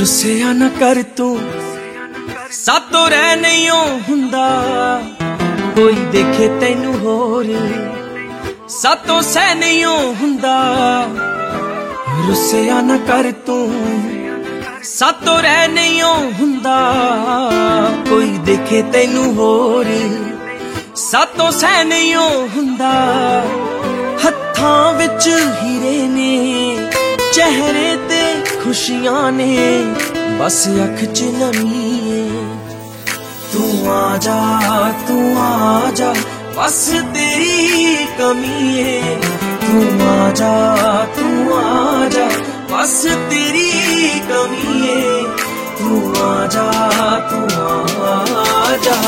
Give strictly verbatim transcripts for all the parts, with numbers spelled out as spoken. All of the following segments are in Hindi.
रुसिया ना कर तू सातों रह नहीं हुंदा, कोई देखे तैनू होर सातों सह नहीं हुंदा। रुसिया ना कर तू सातों रह नहीं हुंदा, कोई देखे तैनू होर सातों सह नहीं हुंदा। हत्थां विच हीरे ने चेहरे ते खुशियां ने, बस अख च नमी है। तू आ जा तू आ जा बस तेरी कमी है। तू आ जा तू आ जा बस तेरी कमी है। तू आ जा तू आ जा।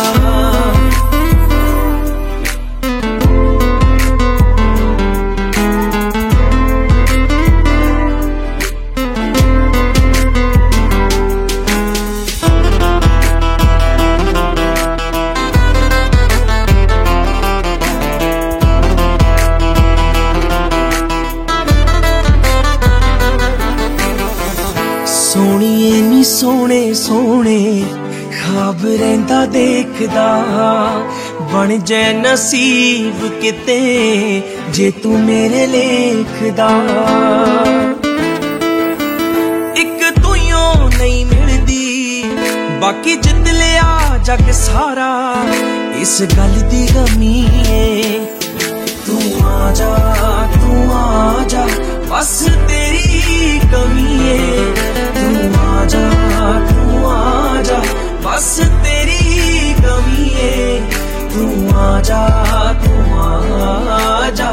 सोहणीए नी सोहणे सोहणे ख्वाब रहिंदा देखदा, बन जाए नसीब किते जे तू मेरे लेखदा। इक तूं नहीं मिलदी बाकी जित लिया जग सारा, इस गल दी गमी है। तू आ जा तू आ जा बस तेरी कमी है। तू आ जा तू आ जा बस तेरी कमी है। तू आ जा तू आ जा।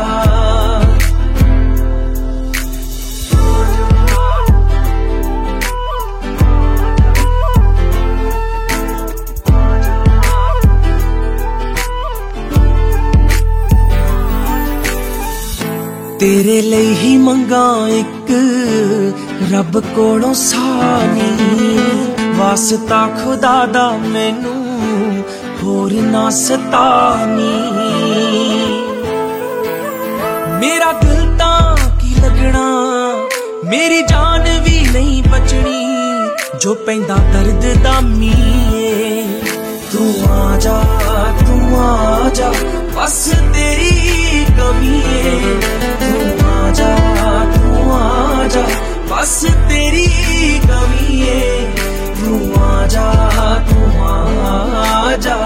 तेरे लिए ही मंगा एक रब कोलों सानी, वास्ता खुदा दा मैनू होर ना सतानी। मेरा दिल तां की लगना, मेरी जान भी नहीं बचनी, जो पैंदा दर्द दा मीए। तू आ जा तू आ जा बस तेरी कमी है। तू आ जा तू आ जा बस तेरी कमी है। तू आ जा तू आ जा।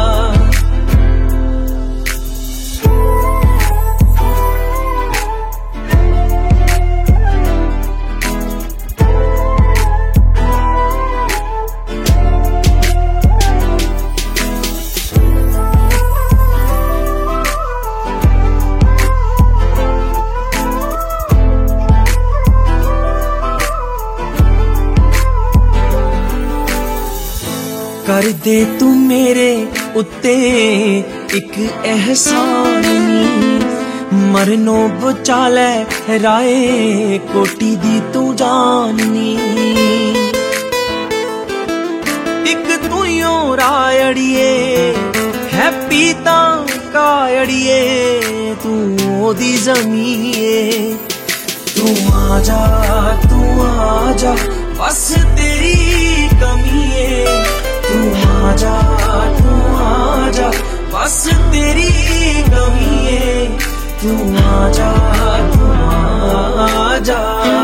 कर दे तू मेरे उत्ते एक एहसान नी, मरनो बचा ले राए कोटी दी तू जाननी। एक तू यो रायड़िए हैप्पी तां कायड़िए, तू ओदी जमीए। तू आ जा तू आ जा बस तेरी कमी है। तू आ जा तू आ जा बस तेरी कमी है। तू आ जा तू आ जा।